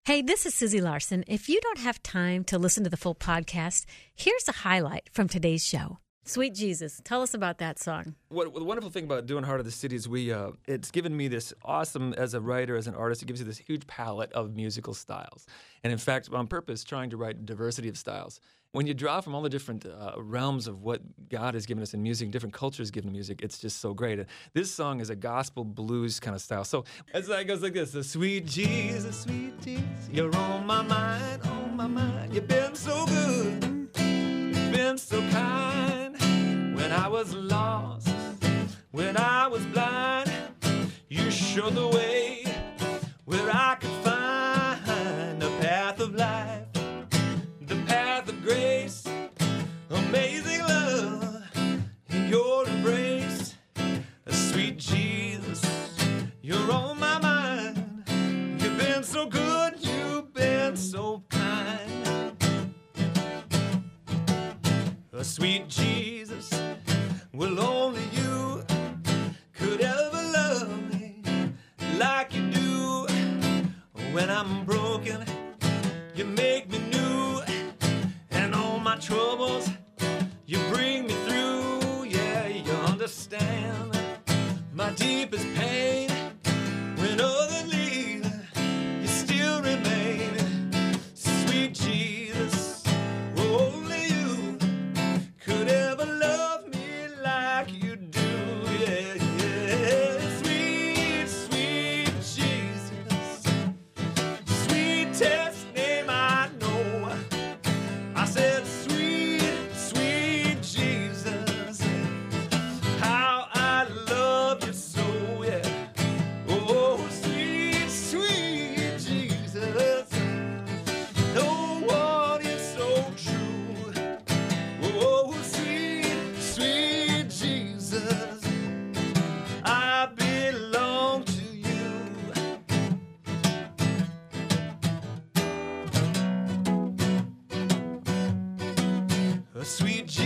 Hey, this is Susie Larson. If you don't have time to listen to the full podcast, here's a highlight from today's show. Sweet Jesus, tell us about that song. What the wonderful thing about doing Heart of the City is it's given me this awesome, as a writer, as an artist, it gives you this huge palette of musical styles. And in fact, on purpose, trying to write diversity of styles. When you draw from all the different realms of what God has given us in music, different cultures given music, it's just so great. This song is a gospel blues kind of style. So it goes like this: sweet Jesus, you're on my mind, You've been so good, you've been so kind. When I was lost, when I was blind, you showed the way where I could find the path of life. Grace, amazing love in your embrace. Sweet Jesus, you're on my mind. You've been so good, you've been so kind. Sweet Jesus, well, only you could ever love me like you do. When I'm broken, you make me new. My troubles, you bring me through. Yeah, you understand my deepest pain. When others leave, you still remain. Sweet Jesus, only you could ever love me like you do. Yeah, yeah. Sweet, sweet Jesus, sweetest name I know. I said, sweet Jesus.